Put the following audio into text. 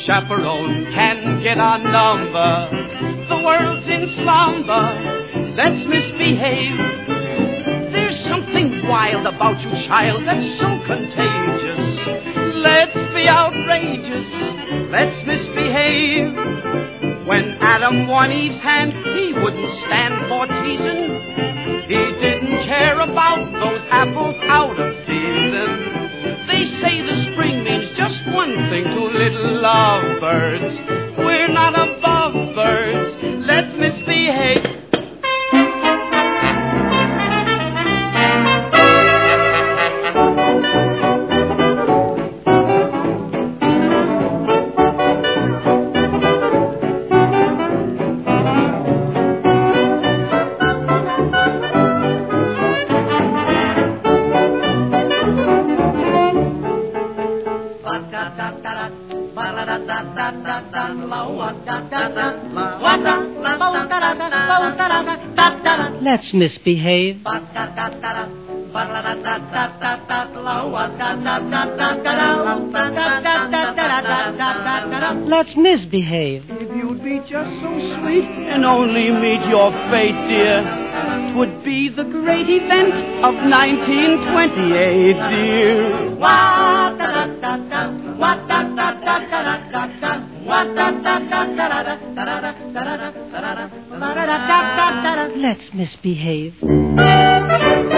chaperone can get our number. The world's in slumber. Let's misbehave. There's something wild about you, child, that's so contagious. Let's be outrageous. Let's misbehave. When Adam won Eve's hand, he wouldn't stand for teasing. He didn't care about those apples out of season. They say the spring means just one thing to little lovebirds. We're not above birds. Let's misbehave. Let's misbehave. Let's misbehave. If you'd be just so sweet and only meet your fate, dear, 'twould be the great event of 1928, dear. Let's misbehave.